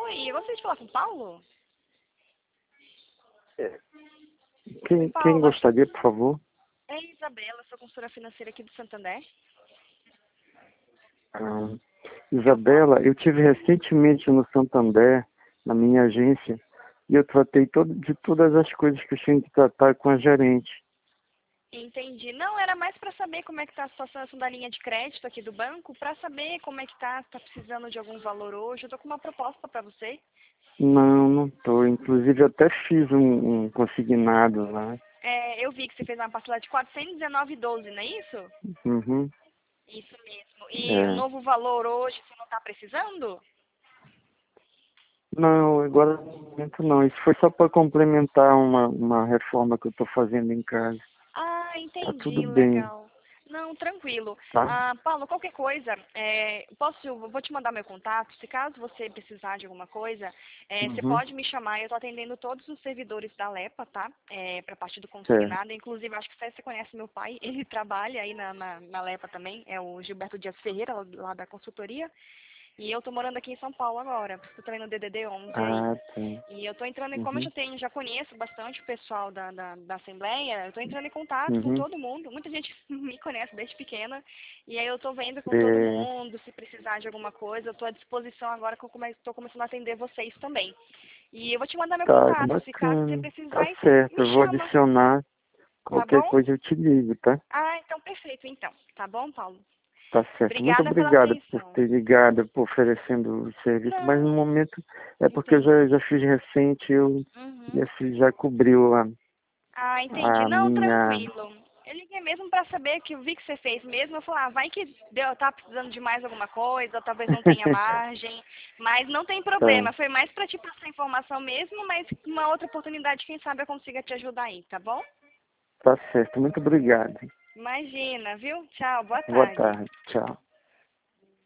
Oi, eu gostaria de falar com o Paulo? É, Oi, quem Paulo. gostaria, por favor? É a Isabela, sou consultora financeira aqui do Santander. Ah, Eu posso? Isabela, eu tive recentemente no Santander, na minha agência, e eu tratei de todas as coisas que eu tinha que tratar com a gerente. Entendi. Não, era mais para saber como é que está a situação da linha de crédito aqui do banco, para saber como é que tá, se tá precisando de algum valor hoje. Eu tô com uma proposta para você. Não, não tô. Inclusive, eu até fiz um consignado lá. É, eu vi que você fez uma parcela de 419,12, não é isso? Uhum, Isso mesmo. E o é. novo valor hoje você não está precisando? Não, agora no momento não. Isso foi só para complementar uma reforma que eu estou fazendo em casa. Ah, Tá tudo entendi, bem, legal. Não, tranquilo. tá? Ah, Paulo, qualquer coisa, eu vou te mandar meu contato. Se caso você precisar de alguma coisa, você Uhum, pode me chamar. Eu estou atendendo todos os servidores da Lepa, tá? Para a parte do certo. consignado. Inclusive, acho que você conhece meu pai. Ele trabalha aí na Lepa também. É o Gilberto Dias Ferreira, lá da consultoria. E eu tô morando aqui em São Paulo agora. Eu também no DDD 11 aí. Ah, tá. E eu tô entrando em, como eu Uhum, já conheço bastante o pessoal da Assembleia, eu tô entrando em contato com uhum, todo mundo. Muita gente me conhece desde pequena. E aí eu tô vendo com todo é, mundo, se precisar de alguma coisa, eu tô à disposição agora que eu tô começando a atender vocês também. E eu vou te mandar meu tá contato. Se caso você bacana. Tá precisar, aí você certo. me Eu vou chama, adicionar. tá Qualquer bom? coisa eu te ligo, tá? Ah, então perfeito, então. Tá bom, Paulo? Tá certo. Muito Obrigada pela obrigado por atenção. ter ligado, por oferecendo o serviço, mas no Não, momento é porque eu entendo. já fiz recente, Uhum. e assim já cobriu Ah, entendi. a Não, minha. tranquilo. Eu liguei mesmo pra saber que eu vi que você fez mesmo. Eu falei, ah, vai que tá precisando de mais alguma coisa, ou talvez não tenha margem. Mas não tem Tá, problema. Foi mais pra te passar informação mesmo, mas uma outra oportunidade, quem sabe eu consiga te ajudar aí, tá bom? tá certo. Muito obrigado. Imagina, viu? Tchau, boa Boa tarde. tarde. Tchau.